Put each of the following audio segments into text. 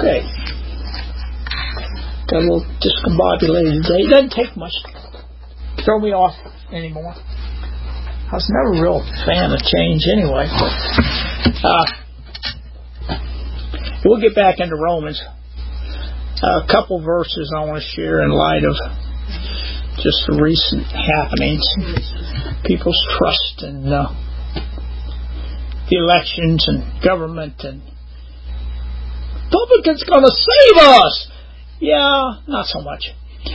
Okay. Got a little discombobulated today. It doesn't take much to throw me off anymore. I was never a real fan of change anyway. But, we'll get back into Romans. A couple verses I want to share in light of just the recent happenings. People's trust in the elections and government, and Republicans going to save us. Yeah, not so much.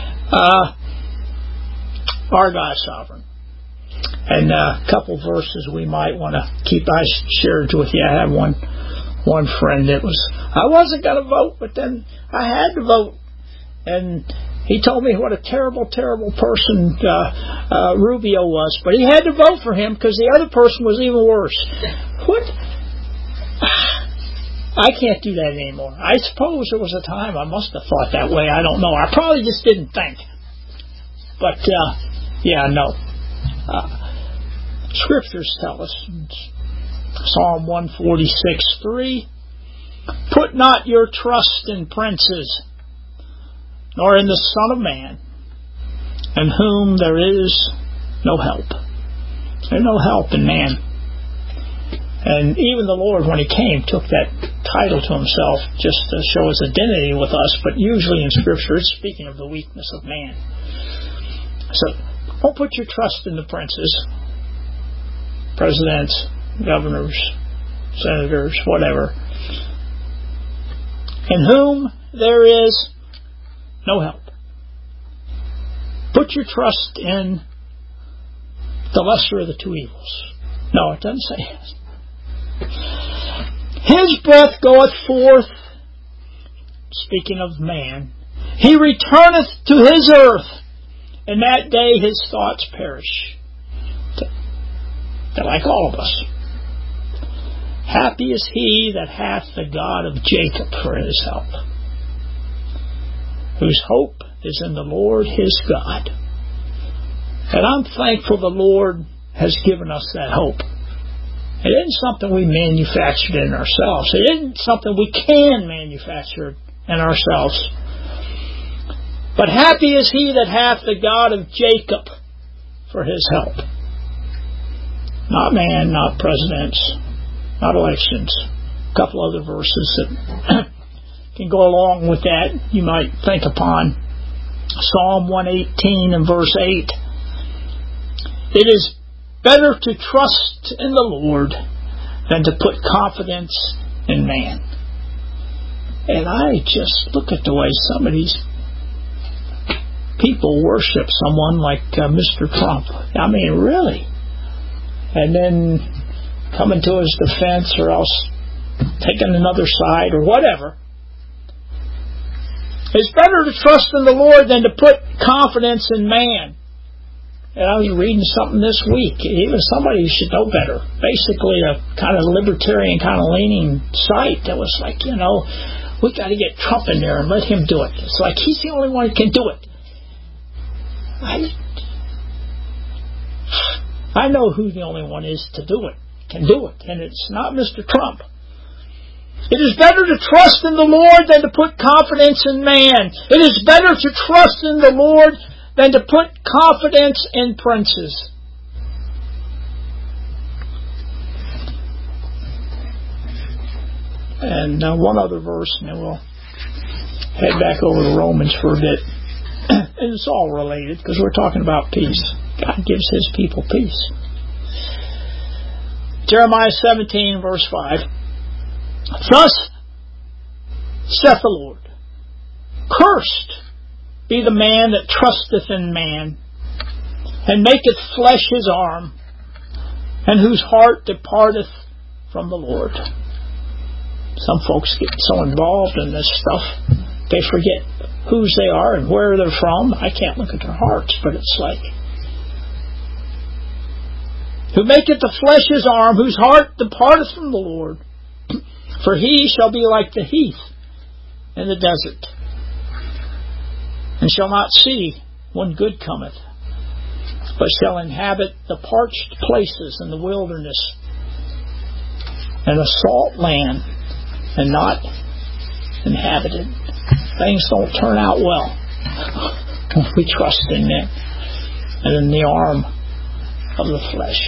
Our God's sovereign. And a couple verses we might want to keep. I shared with you. I had one friend that I wasn't going to vote, but then I had to vote. And he told me what a terrible, terrible person Rubio was. But he had to vote for him because the other person was even worse. What? I can't do that anymore. I suppose there was a time I must have thought that way. I don't know. I probably just didn't think. But, no. Scriptures tell us, Psalm 146:3, put not your trust in princes, nor in the Son of Man, in whom there is no help. There's no help in man. And even the Lord, when He came, took that title to Himself just to show His identity with us, but usually in Scripture it's speaking of the weakness of man. So, don't put your trust in the princes, presidents, governors, senators, whatever, in whom there is no help. Put your trust in the lesser of the two evils. No, it doesn't say this. His breath goeth forth, speaking of man, he returneth to his earth, and that day his thoughts perish. They're like all of us. Happy is he that hath the God of Jacob for his help, whose hope is in the Lord his God. And I'm thankful the Lord has given us that hope. It isn't something we manufactured in ourselves. It isn't something we can manufacture in ourselves. But happy is he that hath the God of Jacob for his help. Not man, not presidents, not elections. A couple other verses that can go along with that you might think upon. Psalm 118 and verse 8. It is better to trust in the Lord than to put confidence in man. And I just look at the way some of these people worship someone like Mr. Trump. I mean, really. And then coming to his defense, or else taking another side, or whatever. It's better to trust in the Lord than to put confidence in man. And I was reading something this week. Even somebody who should know better. Basically a kind of libertarian, kind of leaning site that was like, we got to get Trump in there and let him do it. It's like he's the only one who can do it. I know who the only one is to do it, can do it, and it's not Mr. Trump. It is better to trust in the Lord than to put confidence in man. It is better to trust in the Lord than to put confidence in princes. And one other verse, and then we'll head back over to Romans for a bit. And it's all related, because we're talking about peace. God gives His people peace. Jeremiah 17, verse 5. Thus saith the Lord, cursed be the man that trusteth in man, and maketh flesh his arm, and whose heart departeth from the Lord. Some folks get so involved in this stuff, they forget whose they are and where they're from. I can't look at their hearts, but it's like, who maketh the flesh his arm, whose heart departeth from the Lord. For he shall be like the heath in the desert, and shall not see when good cometh, but shall inhabit the parched places in the wilderness, and a salt land, and not inhabited. Things don't turn out well when we trust in them and in the arm of the flesh.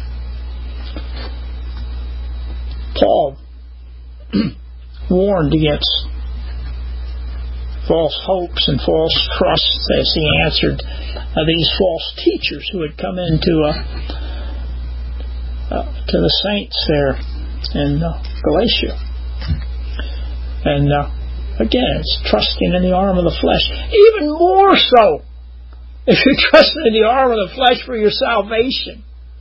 Paul warned against false hopes and false trusts as he answered these false teachers who had come into to the saints there in Galatia. And again, it's trusting in the arm of the flesh. Even more so, if you're trusting in the arm of the flesh for your salvation.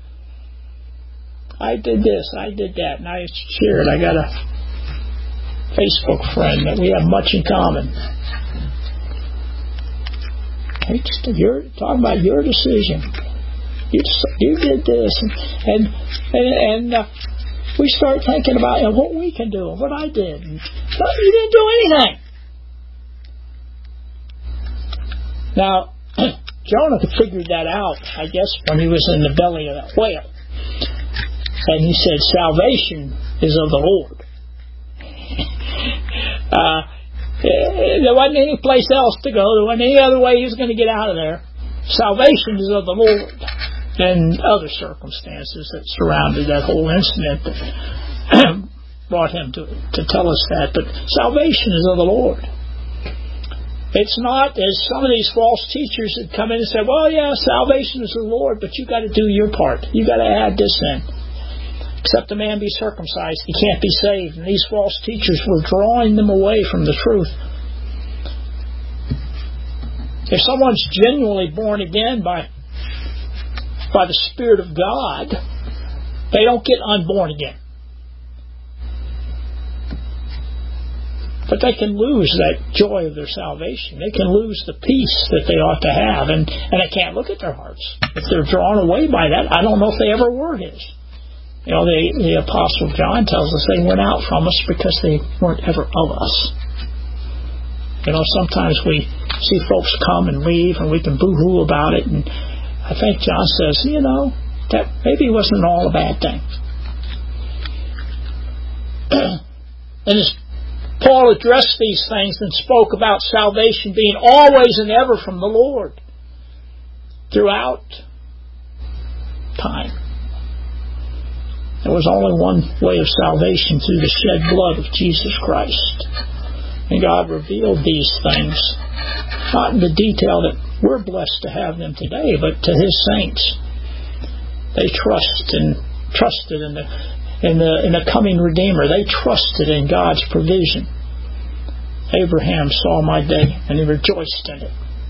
I did this, I did that, and I shared. I got a Facebook friend that we have much in common. You're talking about your decision. You did this, and we start thinking about what we can do and what I did. And you didn't do anything. Now, Jonah figured that out, I guess, when he was in the belly of that whale. And he said, salvation is of the Lord. There wasn't any place else to go. There wasn't any other way he was going to get out of there. Salvation is of the Lord. And other circumstances that surrounded that whole incident that brought him to tell us that. But salvation is of the Lord. It's not as some of these false teachers that come in and say, well, yeah, salvation is of the Lord, but you've got to do your part. You've got to add this in. Except a man be circumcised, he can't be saved. And these false teachers were drawing them away from the truth. If someone's genuinely born again by the Spirit of God, they don't get unborn again. But they can lose that joy of their salvation. They can lose the peace that they ought to have. And they can't look at their hearts. If they're drawn away by that, I don't know if they ever were His. You know, the Apostle John tells us they went out from us because they weren't ever of us. You know, sometimes we see folks come and leave and we can boo-hoo about it, and I think John says, you know, that maybe wasn't all a bad thing. And as Paul addressed these things and spoke about salvation being always and ever from the Lord throughout time. There was only one way of salvation, through the shed blood of Jesus Christ. And God revealed these things, not in the detail that we're blessed to have them today, but to His saints. They trusted in the coming Redeemer. They trusted in God's provision. Abraham saw my day, and he rejoiced in it.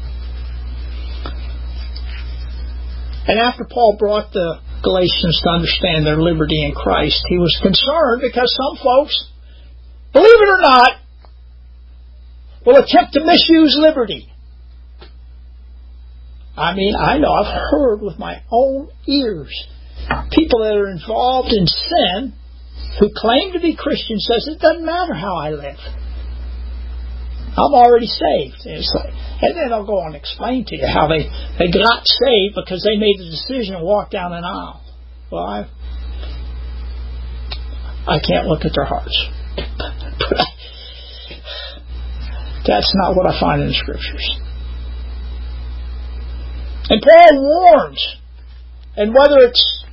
And after Paul brought the Galatians to understand their liberty in Christ, he was concerned because some folks, believe it or not, will attempt to misuse liberty. I mean, I know, I've heard with my own ears people that are involved in sin who claim to be Christians says it doesn't matter how I live. I'm already saved. And then I'll go on and explain to you how they got saved because they made the decision to walk down an aisle. Well, I can't look at their hearts. That's not what I find in the Scriptures. And Paul warns, and whether it's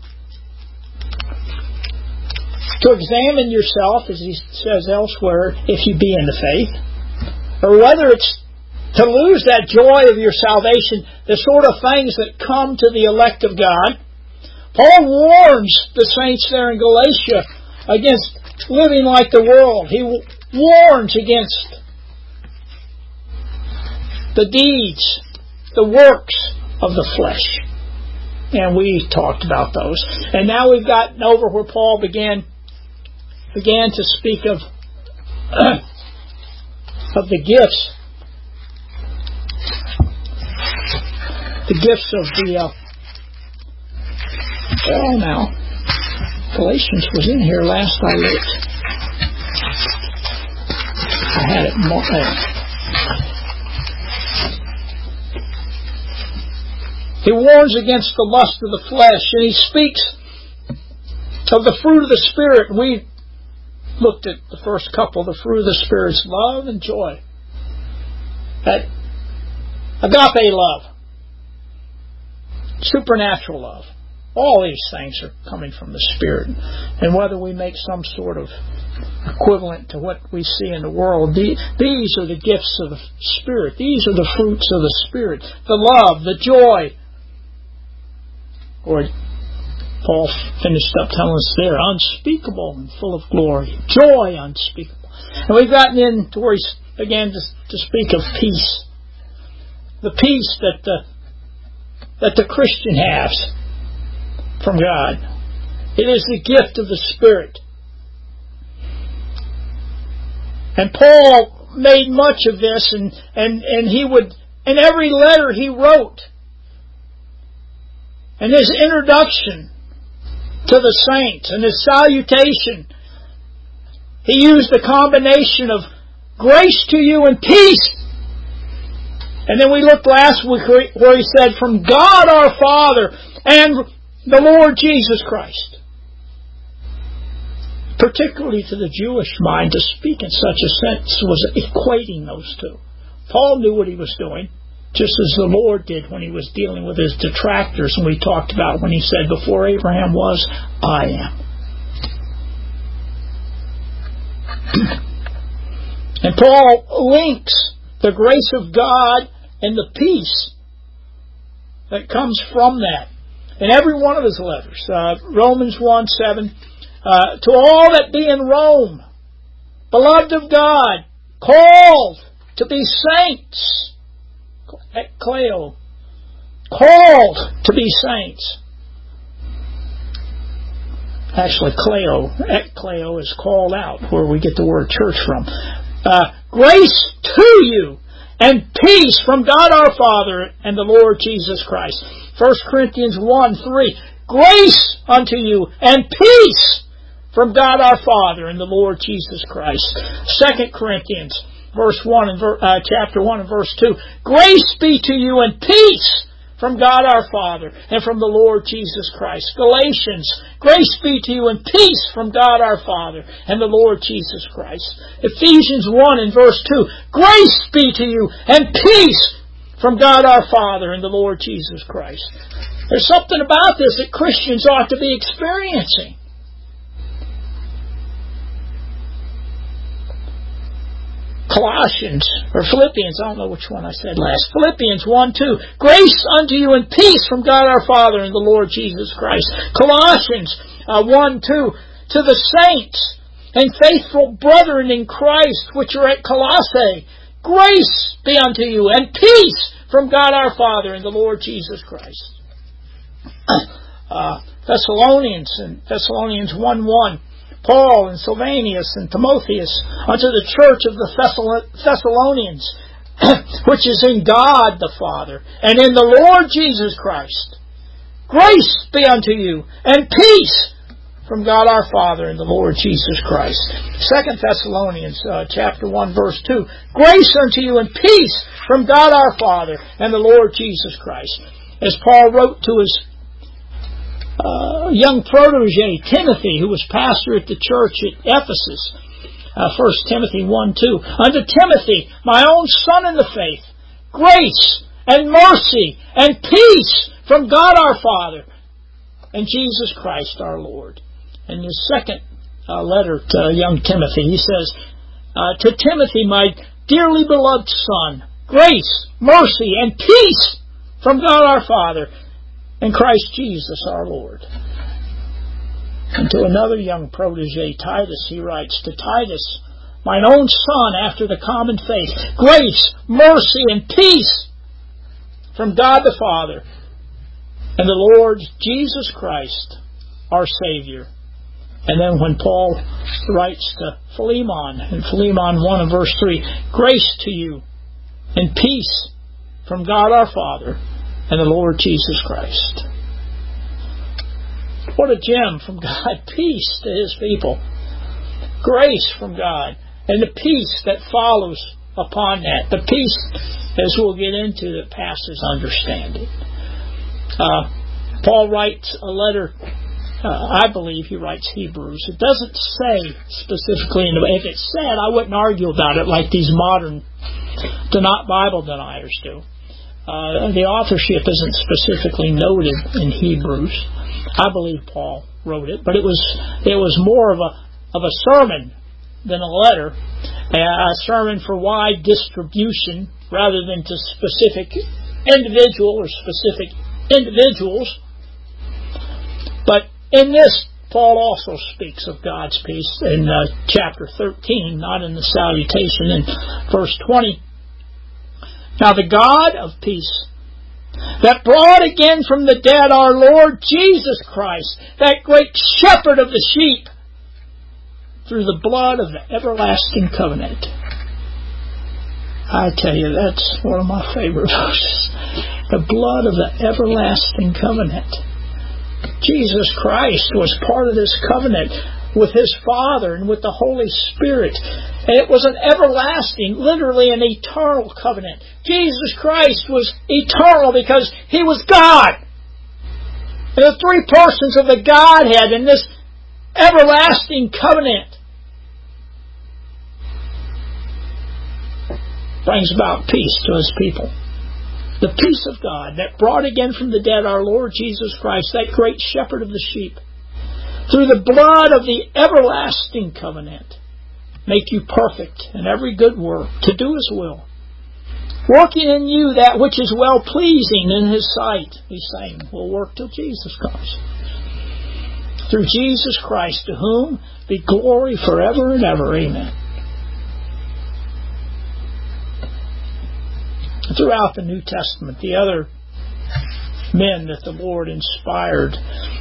to examine yourself, as he says elsewhere, if you be in the faith, or whether it's to lose that joy of your salvation, the sort of things that come to the elect of God. Paul warns the saints there in Galatia against living like the world. He warns against the deeds, the works of the flesh. And we talked about those. And now we've gotten over where Paul began to speak of the gifts. The gifts of the well, now Galatians was in here last I looked. I had it marked. He warns against the lust of the flesh, and he speaks of the fruit of the Spirit. We looked at the first couple, the fruit of the Spirit's love and joy. That agape love, supernatural love. All these things are coming from the Spirit. And whether we make some sort of equivalent to what we see in the world, these are the gifts of the Spirit. These are the fruits of the Spirit. The love, the joy. Or Paul finished up telling us there, unspeakable and full of glory. Joy unspeakable. And we've gotten into where he began to speak of peace. The peace that the Christian has from God. It is the gift of the Spirit. And Paul made much of this, and he would, in every letter he wrote, and his introduction to the saints, and his salutation, he used a combination of grace to you and peace. And then we looked last week where he said, from God our Father and the Lord Jesus Christ. Particularly to the Jewish mind, to speak in such a sense was equating those two. Paul knew what he was doing, just as the Lord did when he was dealing with his detractors, and we talked about when he said, before Abraham was, I am. And Paul links the grace of God and the peace that comes from that in every one of his letters. Romans 1:7, to all that be in Rome, beloved of God, called to be saints, ekkleo, called to be saints. Actually, ekkleo is called out, where we get the word church from. Grace to you and peace from God our Father and the Lord Jesus Christ. 1 Corinthians 1:3, grace unto you and peace from God our Father and the Lord Jesus Christ. 2 Corinthians chapter 1 and verse 2, grace be to you and peace from God our Father and from the Lord Jesus Christ. Galatians, grace be to you and peace from God our Father and the Lord Jesus Christ. Ephesians 1 and verse 2, grace be to you and peace from God our Father and the Lord Jesus Christ. There's something about this that Christians ought to be experiencing. Colossians, or Philippians, I don't know which one I said last. Philippians 1:2, grace unto you and peace from God our Father and the Lord Jesus Christ. Colossians 1:2, to the saints and faithful brethren in Christ which are at Colossae, grace be unto you and peace from God our Father and the Lord Jesus Christ. Thessalonians 1:1, Paul and Silvanus and Timotheus unto the church of the Thessalonians, which is in God the Father and in the Lord Jesus Christ. Grace be unto you and peace from God our Father and the Lord Jesus Christ. 2 Thessalonians chapter 1 verse 2, grace unto you and peace from God our Father and the Lord Jesus Christ. As Paul wrote to his young protege, Timothy, who was pastor at the church at Ephesus, 1 Timothy 1:2. Unto Timothy, my own son in the faith, grace and mercy and peace from God our Father and Jesus Christ our Lord. In his second letter to young Timothy, he says, to Timothy, my dearly beloved son, grace, mercy, and peace from God our Father and Christ Jesus our Lord. And to another young protege, Titus, he writes, to Titus, mine own son after the common faith, grace, mercy, and peace from God the Father and the Lord Jesus Christ, our Savior. And then when Paul writes to Philemon, in Philemon 1 and verse 3, grace to you and peace from God our Father and the Lord Jesus Christ. What a gem from God. Peace to His people. Grace from God. And the peace that follows upon that. The peace, as we'll get into, that passes understanding. Paul writes a letter I believe he writes Hebrews. It doesn't say specifically, if it said, I wouldn't argue about it like these modern Bible deniers do. The authorship isn't specifically noted in Hebrews. I believe Paul wrote it, but it was more of a sermon than a letter, a sermon for wide distribution rather than to specific individual or specific individuals. But in this, Paul also speaks of God's peace in chapter 13, not in the salutation, in verse 20. Now the God of peace, that brought again from the dead our Lord Jesus Christ, that great shepherd of the sheep, through the blood of the everlasting covenant. I tell you, that's one of my favorite verses. The blood of the everlasting covenant. Jesus Christ was part of this covenant with His Father and with the Holy Spirit. And it was an everlasting, literally an eternal covenant. Jesus Christ was eternal because He was God. And the three persons of the Godhead in this everlasting covenant brings about peace to His people. The peace of God that brought again from the dead our Lord Jesus Christ, that great shepherd of the sheep, through the blood of the everlasting covenant, make you perfect in every good work, to do His will, working in you that which is well-pleasing in His sight. He's saying, we'll work till Jesus comes. Through Jesus Christ, to whom be glory forever and ever. Amen. Throughout the New Testament, the other men that the Lord inspired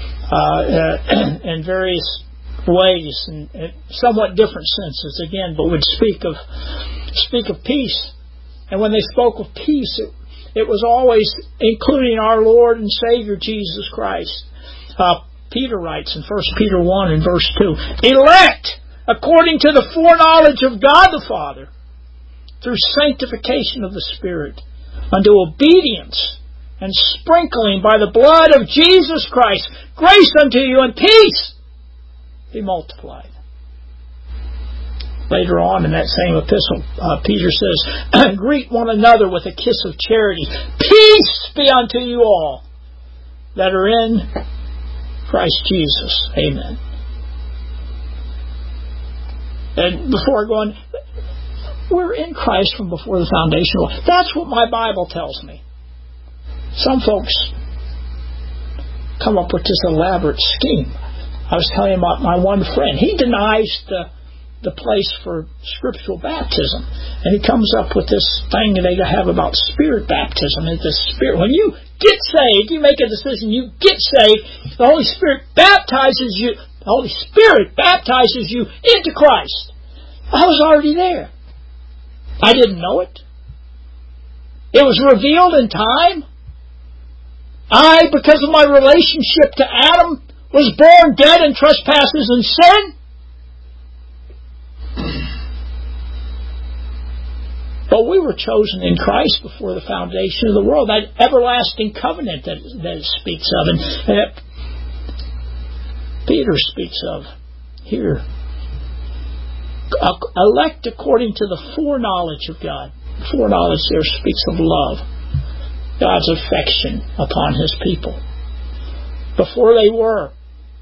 in various ways and somewhat different senses, again, but would speak of peace. And when they spoke of peace, it was always including our Lord and Savior Jesus Christ. Peter writes in 1 Peter 1 and verse 2, elect according to the foreknowledge of God the Father, through sanctification of the Spirit, unto obedience and sprinkling by the blood of Jesus Christ, grace unto you and peace be multiplied. Later on in that same epistle, Peter says, greet one another with a kiss of charity. Peace be unto you all that are in Christ Jesus. Amen. And before I go on, we're in Christ from before the foundation of the world. That's what my Bible tells me. Some folks come up with this elaborate scheme. I was telling you about my one friend. He denies the place for scriptural baptism. And he comes up with this thing that they have about spirit baptism. And the Spirit, when you get saved, you make a decision, you get saved, the Holy Spirit baptizes you. The Holy Spirit baptizes you into Christ. I was already there. I didn't know it. It was revealed in time. I, because of my relationship to Adam, was born dead in trespasses and sin. But we were chosen in Christ before the foundation of the world. That everlasting covenant that it speaks of, and that Peter speaks of here. Elect according to the foreknowledge of God. Foreknowledge there speaks of love. God's affection upon His people. Before they were.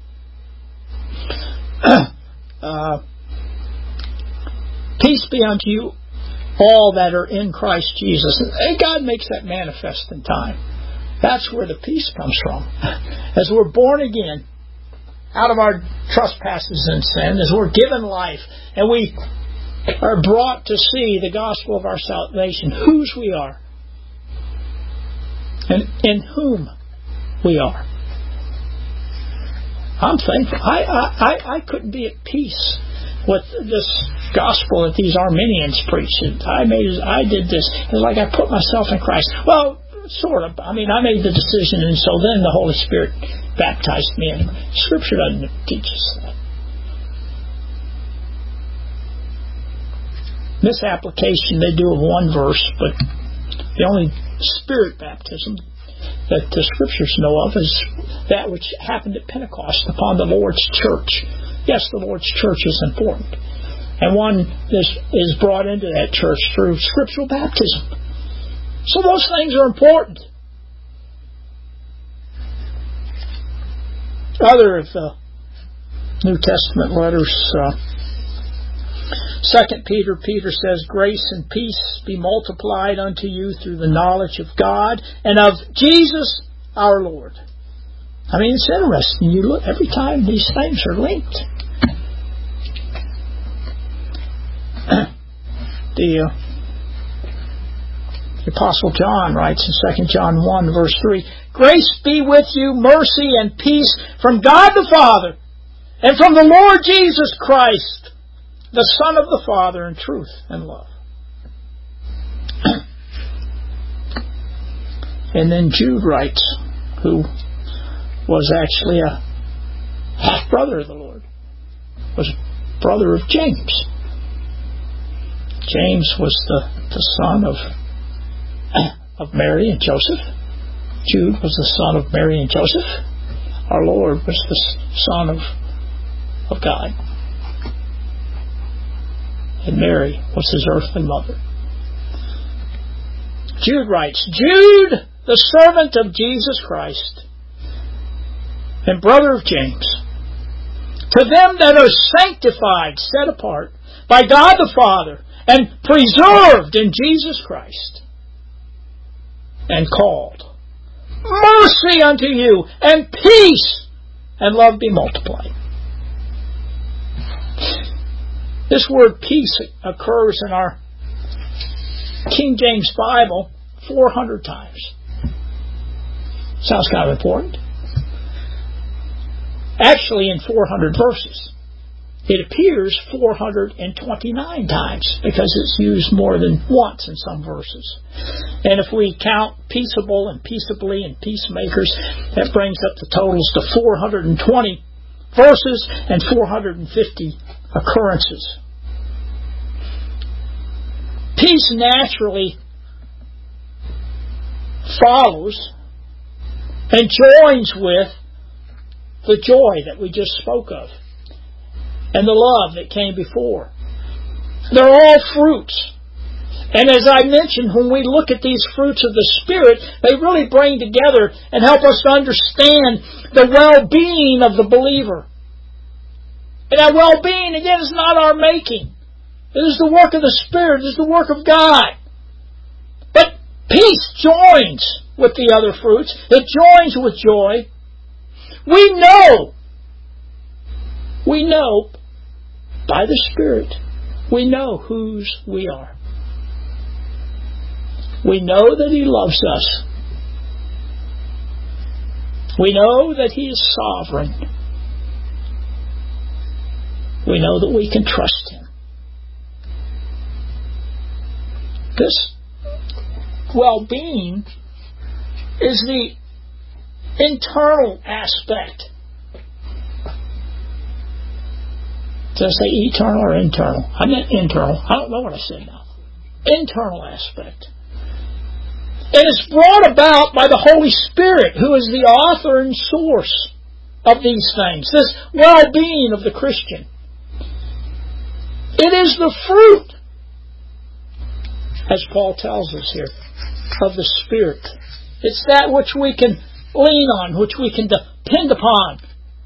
Peace be unto you all that are in Christ Jesus. And God makes that manifest in time. That's where the peace comes from. As we're born again, out of our trespasses and sin, as we're given life, and we are brought to see the gospel of our salvation, whose we are, and in whom we are. I'm thankful. I couldn't be at peace with this gospel that these Arminians preach. I did this. It's like I put myself in Christ. Well, sort of. I mean, I made the decision, and so then the Holy Spirit baptized me. And Scripture doesn't teach us that. Misapplication they do of one verse, but the only Spirit baptism that the Scriptures know of is that which happened at Pentecost upon the Lord's church. Yes, the Lord's church is important. And one is brought into that church through scriptural baptism. So those things are important. Other of the New Testament letters, 2 Peter says, "Grace and peace be multiplied unto you through the knowledge of God and of Jesus our Lord." I mean, it's interesting. You look every time these things are linked. The Apostle John writes in 2 John 1 verse 3, "Grace be with you, mercy and peace from God the Father and from the Lord Jesus Christ, the Son of the Father, in truth and love." And then Jude writes, who was actually a half-brother of the Lord, was brother of James. James was the son of Mary and Joseph. Jude was the son of Mary and Joseph. Our Lord was the Son of God. And Mary was His earthly mother. Jude writes, "Jude, the servant of Jesus Christ, and brother of James, to them that are sanctified, set apart by God the Father, and preserved in Jesus Christ, and called, mercy unto you, and peace, and love be multiplied." This word peace occurs in our King James Bible 400 times. Sounds kind of important. Actually, in 400 verses. It appears 429 times because it's used more than once in some verses. And if we count peaceable and peaceably and peacemakers, that brings up the totals to 420 verses and 450 occurrences. Peace naturally follows and joins with the joy that we just spoke of and the love that came before. They're all fruits. And as I mentioned, when we look at these fruits of the Spirit, they really bring together and help us to understand the well-being of the believer. And that well-being, again, is not our making. It is the work of the Spirit. It is the work of God. But peace joins with the other fruits. It joins with joy. We know by the Spirit, we know whose we are. We know that He loves us. We know that He is sovereign. We know that we can trust Him. This well-being is the internal aspect. Did I say eternal or internal? I meant internal. I don't know what I said now. Internal aspect. And it's brought about by the Holy Spirit, who is the author and source of these things. This well-being of the Christian. It is the fruit, as Paul tells us here, of the Spirit. It's that which we can lean on, which we can depend upon.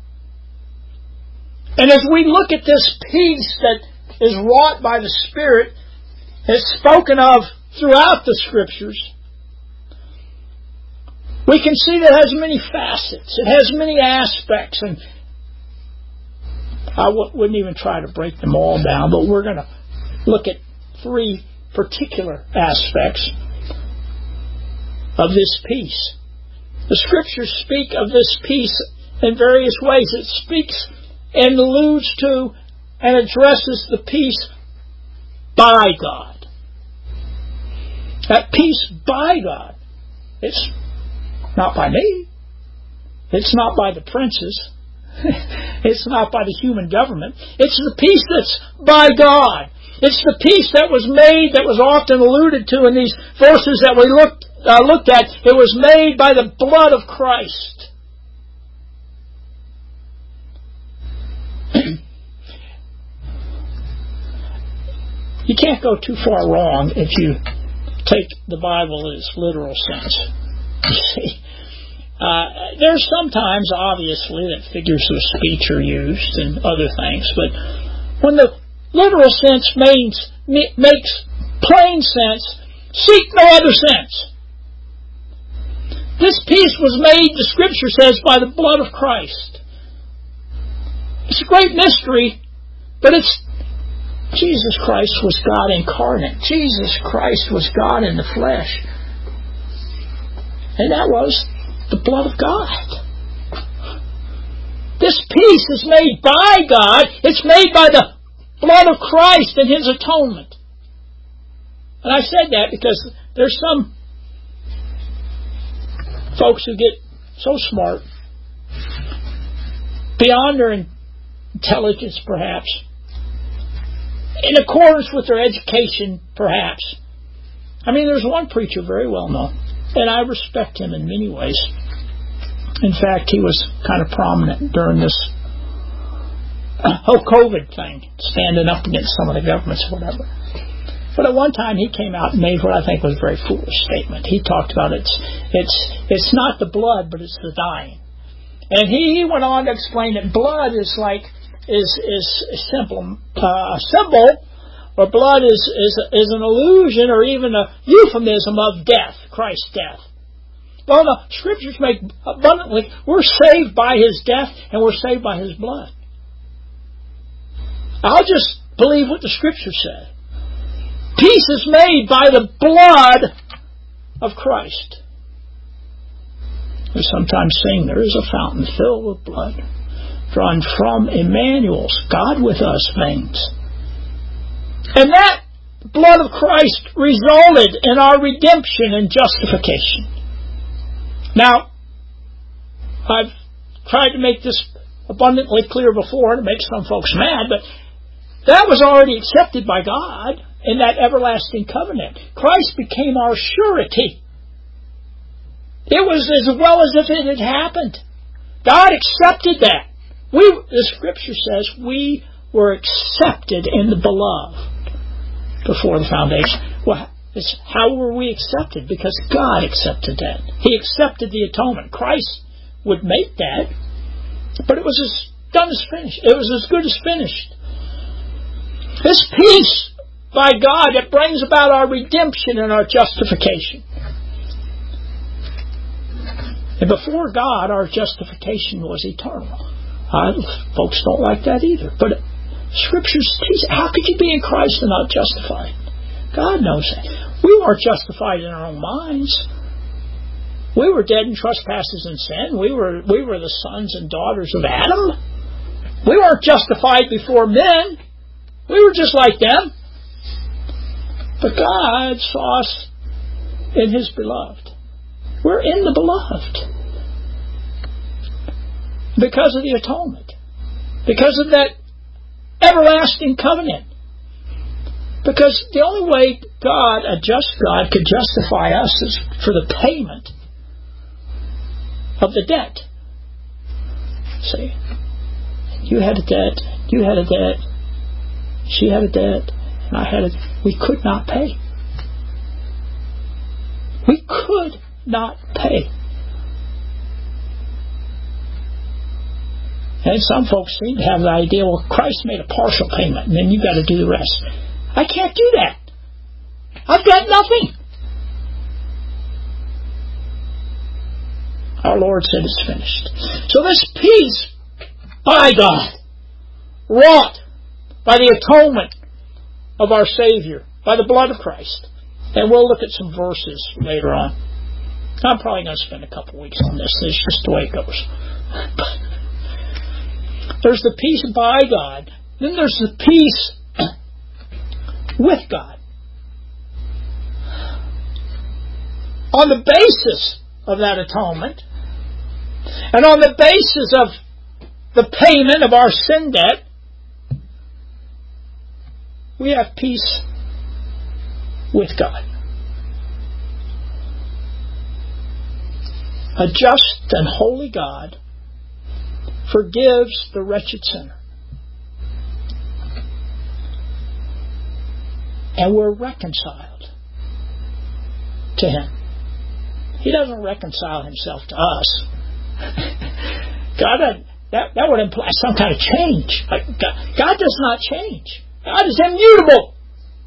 And as we look at this peace that is wrought by the Spirit, it's spoken of throughout the Scriptures, we can see that it has many facets. It has many aspects. And I wouldn't even try to break them all down, but we're going to look at 3 particular aspects of this peace. The Scriptures speak of this peace in various ways. It speaks and alludes to and addresses the peace by God. That peace by God. It's not by me. It's not by the princes. It's not by the human government. It's the peace that's by God. It's the peace that was made, that was often alluded to in these verses that we looked looked at, it was made by the blood of Christ. You can't go too far wrong if you take the Bible in its literal sense. You see, there's sometimes, obviously, that figures of speech are used and other things, but when the literal sense makes plain sense, seek no other sense. This peace was made, the Scripture says, by the blood of Christ. It's a great mystery, but it's Jesus Christ was God incarnate. Jesus Christ was God in the flesh. And that was the blood of God. This peace is made by God. It's made by the blood of Christ and His atonement. And I said that because there's some folks who get so smart, beyond their intelligence perhaps, in accordance with their education perhaps. I mean, there's one preacher very well known, and I respect him in many ways. In fact, he was kind of prominent during this whole COVID thing, standing up against some of the governments or whatever. But at one time he came out and made what I think was a very foolish statement. He talked about it's not the blood, but it's the dying. And he went on to explain that blood is a simple symbol, or blood is an illusion or even a euphemism of death, Christ's death. Well, the Scriptures make abundantly, we're saved by His death and we're saved by His blood. I'll just believe what the Scripture said. Peace is made by the blood of Christ. We sometimes sing, there is a fountain filled with blood, drawn from Emmanuel's God with us veins. And that blood of Christ resulted in our redemption and justification. Now, I've tried to make this abundantly clear before to make some folks mad, but that was already accepted by God in that everlasting covenant. Christ became our surety. It was as well as if it had happened. God accepted that. The Scripture says we were accepted in the beloved before the foundation. Well, how were we accepted? Because God accepted that. He accepted the atonement. Christ would make that, but it was as finished. It was as good as finished. This peace by God that brings about our redemption and our justification. And before God, our justification was eternal. Folks don't like that either. But Scriptures teach, how could you be in Christ and not justified? God knows that. We weren't justified in our own minds. We were dead in trespasses and sin. We were the sons and daughters of Adam. We weren't justified before men. We were just like them. But God saw us in His beloved. We're in the beloved. Because of the atonement. Because of that everlasting covenant. Because the only way a just God, could justify us is for the payment of the debt. See? You had a debt, you had a debt, she had a debt, and I had a debt. We could not pay. We could not pay. And some folks seem to have the idea, well, Christ made a partial payment, and then you've got to do the rest. I can't do that. I've got nothing. Our Lord said it's finished. So this peace by God, wrought by the atonement of our Savior, by the blood of Christ. And we'll look at some verses later on. I'm probably going to spend a couple weeks on this. It's just the way it goes. There's the peace by God. Then there's the peace with God. On the basis of that atonement, and on the basis of the payment of our sin debt, we have peace with God. a just and holy God, forgives the wretched sinner. And we're reconciled to Him. He doesn't reconcile Himself to us. That would imply some kind of change. Like God does not change. God is immutable.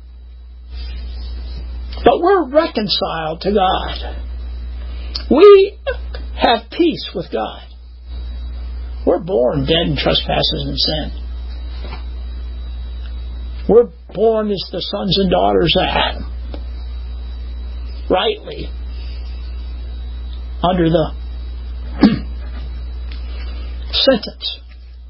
But we're reconciled to God. We have peace with God. We're born dead in trespasses and sin. We're born as the sons and daughters of Adam, rightly under the sentence.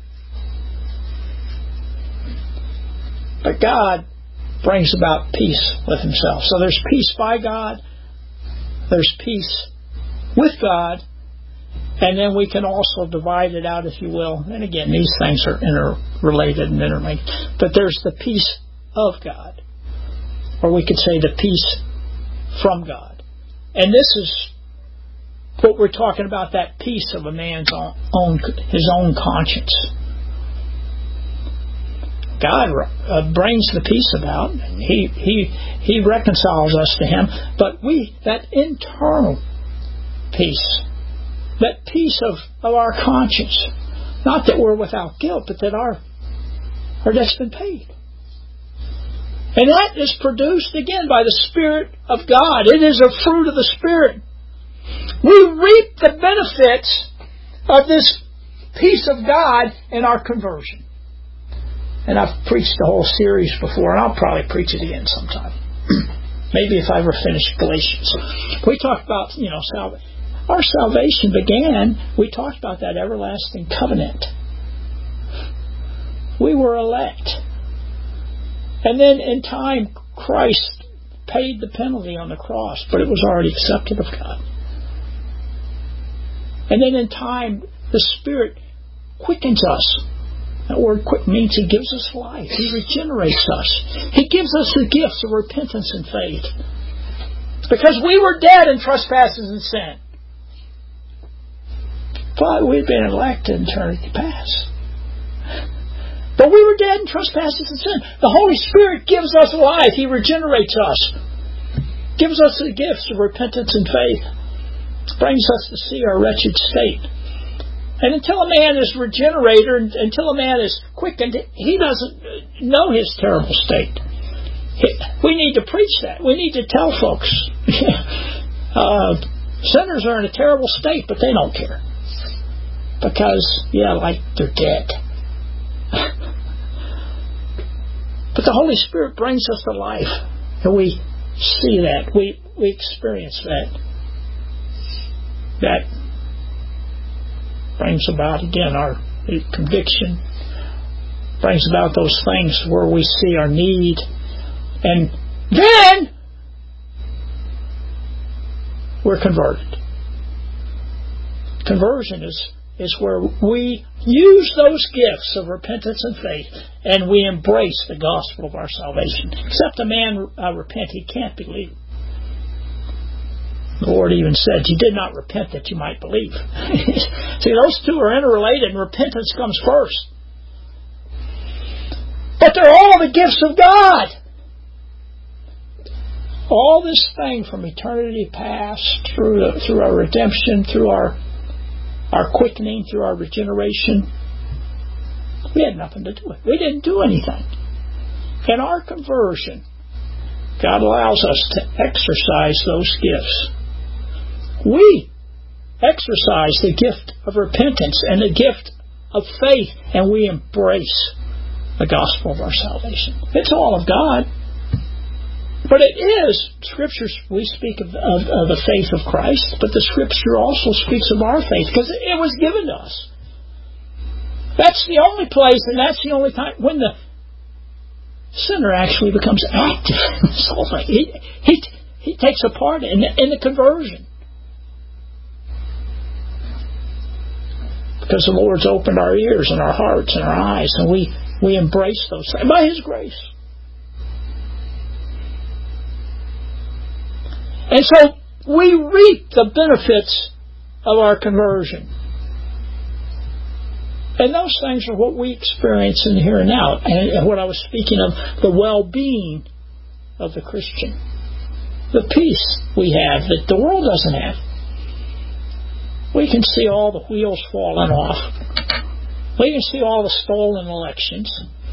But God brings about peace with Himself. So there's peace by God, there's peace with God, and then we can also divide it out, if you will. And again, these things are interrelated and interlinked. But there's the peace of God, or we could say the peace from God. And this is what we're talking about, that peace of a man's his own conscience. God brings the peace about. He reconciles us to Him. But that internal peace, that peace of our conscience, not that we're without guilt, but that our debt's been paid. And that is produced again by the Spirit of God. It is a fruit of the Spirit. We reap the benefits of this peace of God in our conversion. And I've preached the whole series before, and I'll probably preach it again sometime. Maybe if I ever finish Galatians. We talked about, our salvation began, we talked about that everlasting covenant. We were elect. And then in time, Christ paid the penalty on the cross, but it was already accepted of God. And then in time, the Spirit quickens us. That word quick means He gives us life. He regenerates us. He gives us the gifts of repentance and faith. Because we were dead in trespasses and sin. But we've been elected in eternity past. But we were dead in trespasses and sin. The Holy Spirit gives us life. He regenerates us. Gives us the gifts of repentance and faith. Brings us to see our wretched state. And until a man is regenerated, until a man is quickened, he doesn't know his terrible state. We need to preach that. We need to tell folks. Sinners are in a terrible state, but they don't care. Because, like they're dead. But the Holy Spirit brings us to life. And we see that. We experience that. That brings about, again, our conviction. Brings about those things where we see our need. And then we're converted. Conversion is where we use those gifts of repentance and faith, and we embrace the gospel of our salvation. Except a man repent, he can't believe. The Lord even said, you did not repent that you might believe. See, those two are interrelated, and repentance comes first. But they're all the gifts of God. All this thing from eternity past, through our redemption, through our quickening, through our regeneration, we had nothing to do with it. We didn't do anything. In our conversion, God allows us to exercise those gifts. We exercise the gift of repentance and the gift of faith, and we embrace the gospel of our salvation. It's all of God. But it is, Scripture, we speak of the faith of Christ, but the Scripture also speaks of our faith, because it was given to us. That's the only place, and that's the only time when the sinner actually becomes active in his whole life. He takes a part in the conversion. Because the Lord's opened our ears and our hearts and our eyes, and we embrace those things by His grace. And so we reap the benefits of our conversion. And those things are what we experience in the here and now. And what I was speaking of, the well-being of the Christian. The peace we have that the world doesn't have. We can see all the wheels falling off. We can see all the stolen elections.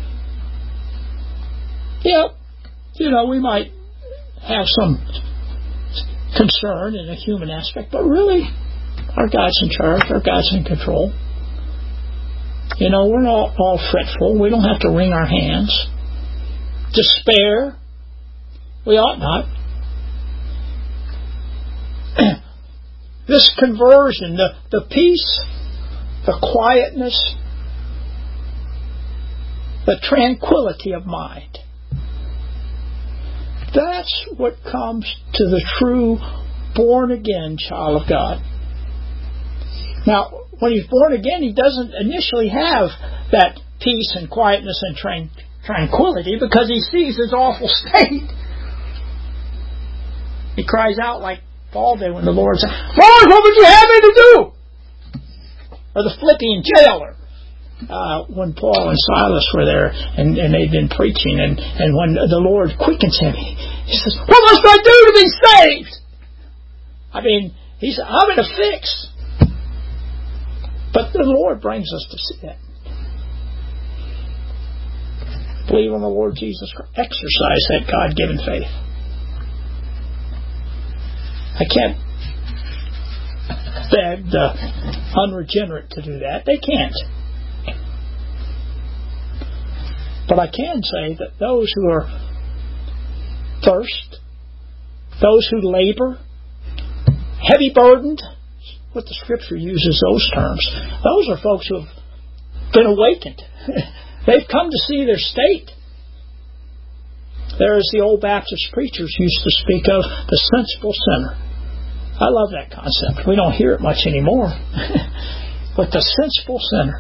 Yep, we might have some concern in a human aspect, but really, our God's in charge, our God's in control. We're not all fretful. We don't have to wring our hands. Despair. We ought not. This conversion, the peace, the quietness, the tranquility of mind. That's what comes to the true born-again child of God. Now, when he's born again, he doesn't initially have that peace and quietness and tranquility because he sees his awful state. He cries out like Paul did when the Lord said, "Lord, what would you have me to do?" Or the Philippian jailer. When Paul and Silas were there and they'd been preaching and when the Lord quickens him, he says, "What must I do to be saved?" He said, "I'm in a fix." But the Lord brings us to see that. Believe on the Lord Jesus Christ. Exercise that God-given faith. I can't beg the unregenerate to do that. They can't. But I can say that those who are thirst, those who labor, heavy burdened, what the Scripture uses those terms, those are folks who have been awakened. They've come to see their state. There, as the old Baptist preachers used to speak of, the sensible sinner. I love that concept. We don't hear it much anymore. But the sensible sinner,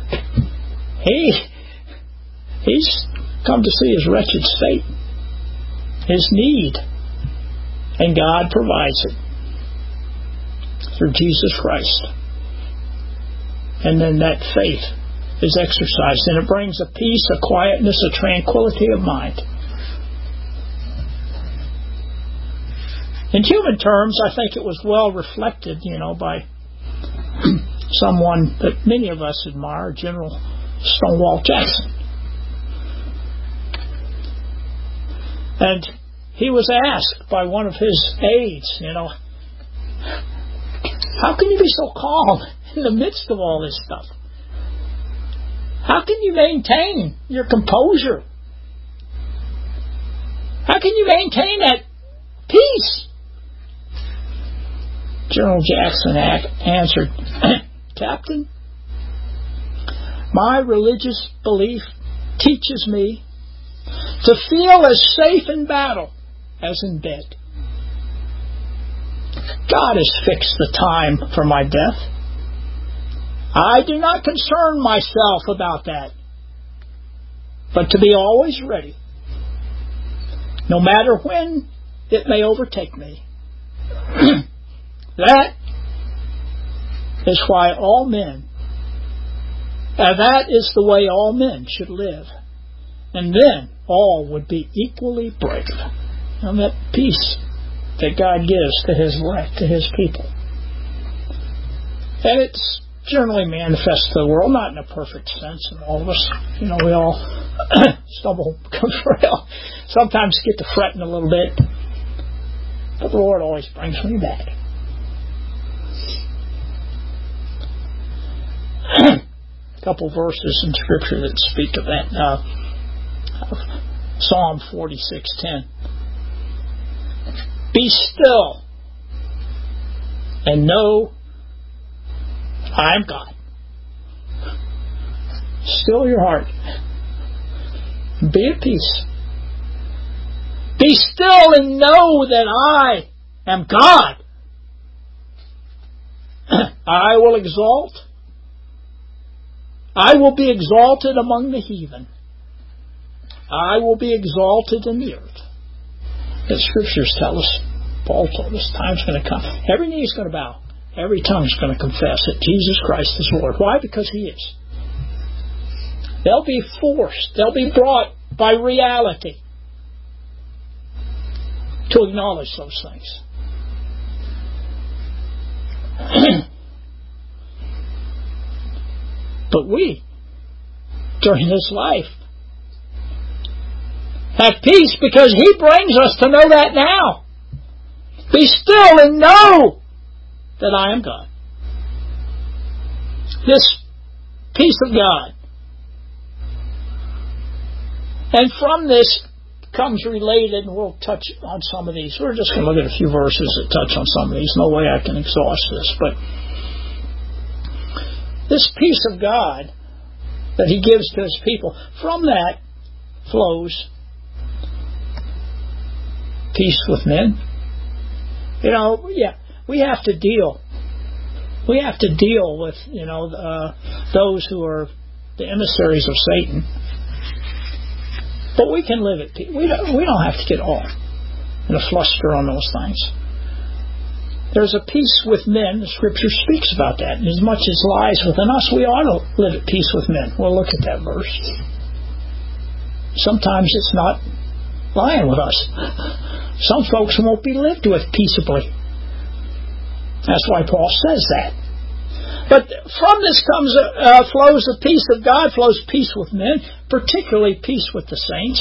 he's come to see his wretched state, his need, and God provides it through Jesus Christ. And then that faith is exercised, and it brings a peace, a quietness, a tranquility of mind. In human terms, I think it was well reflected, by someone that many of us admire, General Stonewall Jackson. And he was asked by one of his aides, how can you be so calm in the midst of all this stuff? How can you maintain your composure? How can you maintain that peace? General Jackson answered, "Captain, my religious belief teaches me to feel as safe in battle as in bed. God has fixed the time for my death. I do not concern myself about that, but to be always ready, no matter when it may overtake me. That is why all men, and that is the way all men should live. And then all would be equally brave." And that peace that God gives to His elect, to His people. And it's generally manifest to the world, not in a perfect sense in all of us. We all stumble, frail, sometimes get to fretting a little bit. But the Lord always brings me back. A couple verses in Scripture that speak of that. Psalm 46:10. "Be still and know I am God." Still your heart. Be at peace. Be still and know that I am God. I will exalt. I will be exalted among the heathen. I will be exalted in the earth. The Scriptures tell us, Paul told us, time's going to come. Every knee is going to bow. every tongue is going to confess that Jesus Christ is Lord. Why? Because He is. They'll be forced, they'll be brought by reality to acknowledge those things. But we, during this life, have peace because He brings us to know that now. Be still and know that I am God. This peace of God. And from this comes related, and we'll touch on some of these. We're just going to look at a few verses that touch on some of these. No way I can exhaust this, but this peace of God that He gives to His people, from that flows peace with men. We have to deal. We have to deal with, those who are the emissaries of Satan. But we can live at peace. We don't have to get all in a fluster on those things. There's a peace with men. The Scripture speaks about that. And as much as lies within us, we ought to live at peace with men. We'll look at that verse. Sometimes it's not lying with us. Some folks won't be lived with peaceably. That's why Paul says that. But from this flows the peace of God, flows peace with men, particularly peace with the saints.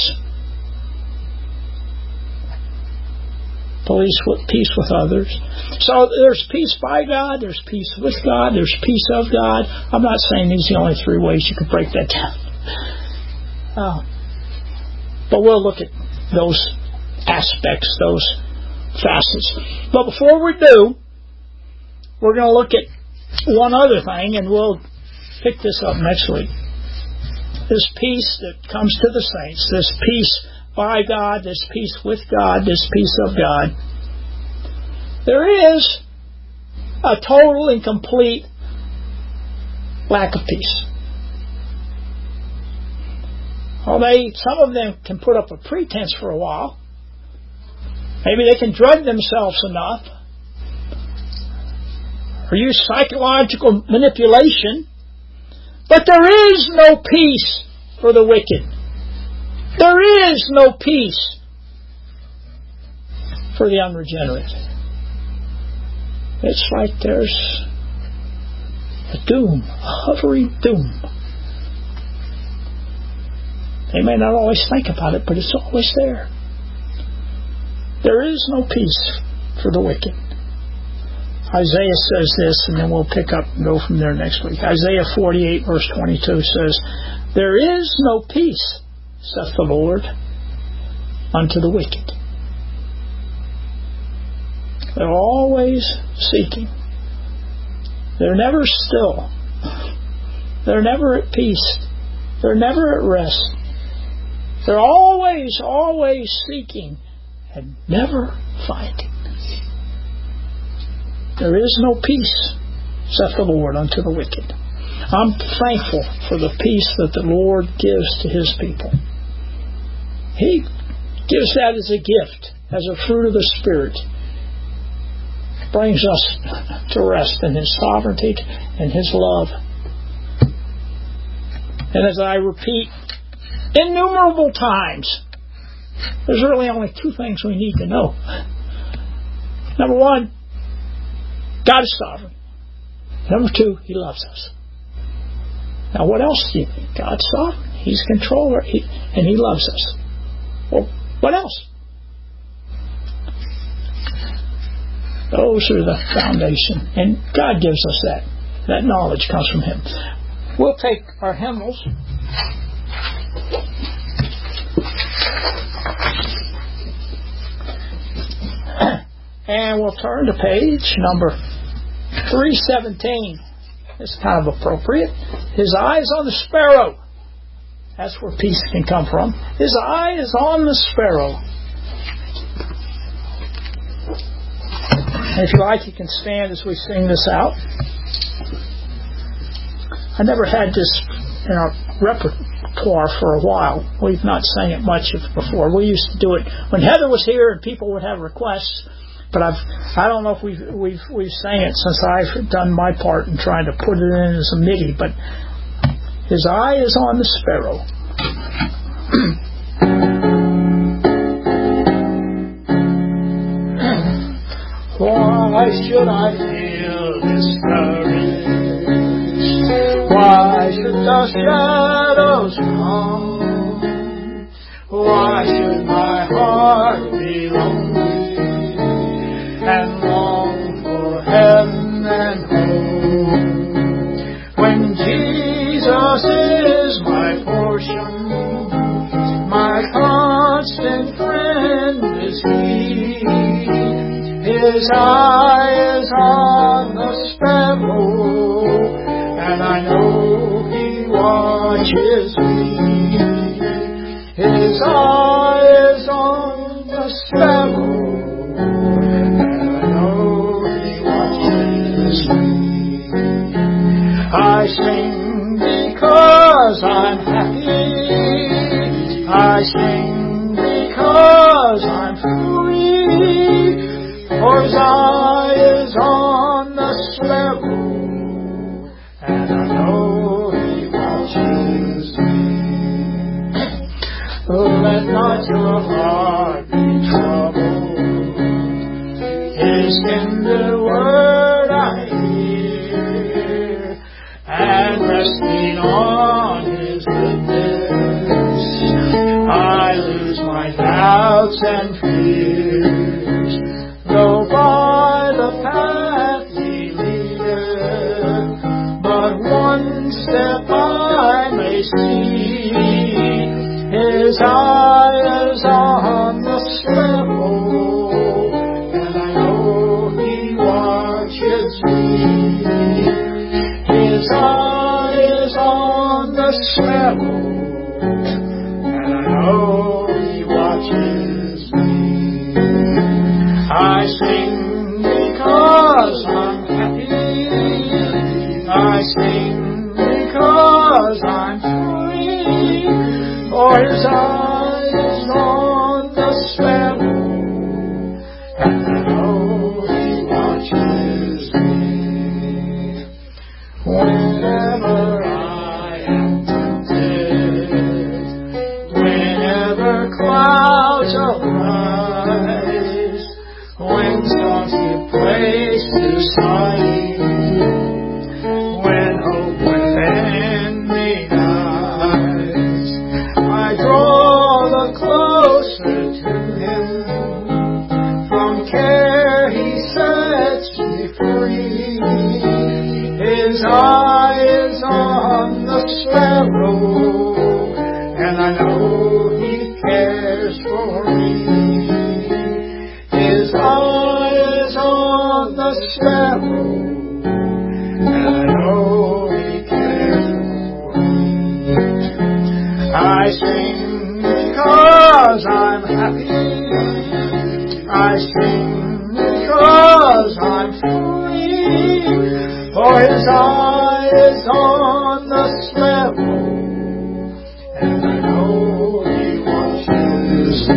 Peace with others. So there's peace by God, there's peace with God, there's peace of God. I'm not saying these are the only three ways you could break that down. But we'll look at those aspects, those facets. But before we do, we're going to look at one other thing, and we'll pick this up next week. This peace that comes to the saints, this peace by God, this peace with God, this peace of God. There is a total and complete lack of peace. Some of them can put up a pretense for a while. Maybe they can drug themselves enough or use psychological manipulation, but there is no peace for the wicked. There is no peace for the unregenerate. It's like there's a doom, a hovering doom. They may not always think about it, but it's always there. There is no peace for the wicked. Isaiah says this, and then we'll pick up and go from there next week. Isaiah 48 verse 22 says, "There is no peace, saith the Lord, unto the wicked." They're always seeking. They're never still. They're never at peace. They're never at rest. They're always seeking and never finding. There is no peace, saith the Lord, unto the wicked. I'm thankful for the peace that the Lord gives to His people. He gives that as a gift, as a fruit of the Spirit. Brings us to rest in His sovereignty and His love. And as I repeat innumerable times, there's really only two things we need to know. Number one, God is sovereign. Number two, He loves us. Now what else do you think? God's sovereign. He's controller, and He loves us. Well, what else? Those are the foundation. And God gives us that. That knowledge comes from Him. We'll take our hymnals. And we'll turn to page number 317. It's kind of appropriate. His eye is on the sparrow. That's where peace can come from. His eye is on the sparrow. And if you like, you can stand as we sing this out. I never had this in our repertoire for a while. We've not sang it much before. We used to do it when Heather was here and people would have requests. But I don't know if we've sang it since I've done my part in trying to put it in as a MIDI. But His eye is on the sparrow. Why should I feel discouraged? Why should the shadows come? Why should my heart be lonely and long for heaven and home? When Jesus is my portion, my constant friend is He. His eye is on the sparrow, and I know He watches me. His eye is on the sparrow, and I know He watches me. I sing because I'm happy. I sing because I'm free. For His eye is on the sparrow, and I know He watches me. Let not your heart be troubled. His tender word I hear, and resting on His goodness, I lose my doubts and fears. Though by the path He leadeth, but one step I may see. His eye is on the sparrow, and I know He watches me. His eye is on the sparrow, and I know He watches me. I sing because I'm happy. I sing because I'm free. For His eye is on the sparrow, and I know He watches me. Whenever I am tempted, whenever clouds arise, when storms give place to sighing, when hope within me dies, I draw the closer to Him. From care He sets me free. His eye is on the sparrow, and I know He cares for me. His eye is on the sparrow, and I know He cares for me. I sing because I'm happy. I sing because I'm free. For His eye is on the sparrow, and I know He watches me.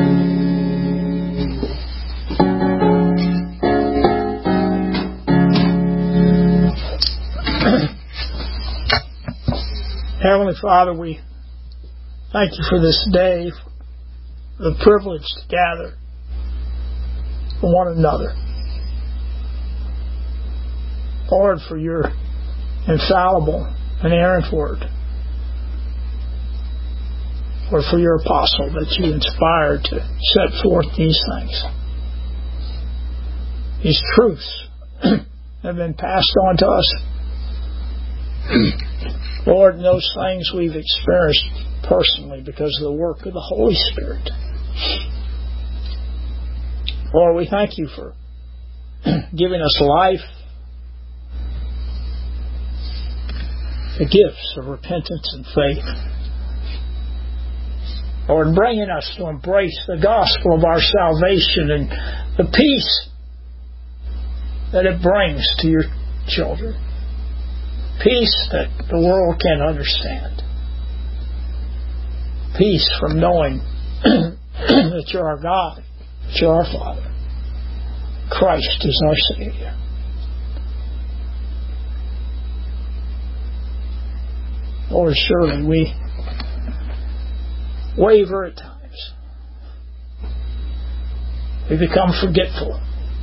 Heavenly Father, we thank You for this day, for the privilege to gather for one another. Lord, for Your infallible, inerrant word. Lord, for Your apostle that You inspired to set forth these things. These truths have been passed on to us. Lord, those things we've experienced personally because of the work of the Holy Spirit. Lord, we thank You for giving us life, the gifts of repentance and faith. Lord, bringing us to embrace the gospel of our salvation and the peace that it brings to Your children. Peace that the world can't understand. Peace from knowing that You're our God, that You're our Father. Christ is our Savior. Lord, surely we waver at times. We become forgetful.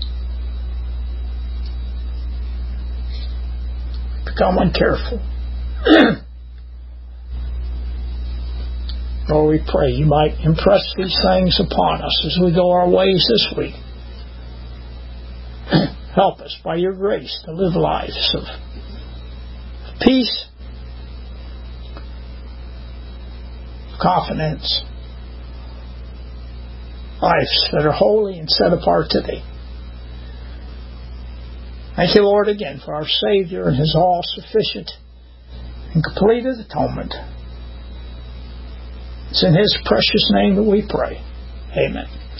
Become uncareful. Lord, we pray you might impress these things upon us as we go our ways this week. Help us by your grace to live lives of peace, confidence, lives that are holy and set apart to thee. Thank you, Lord, again for our Savior and His all-sufficient and completed atonement. It's in His precious name that we pray. Amen.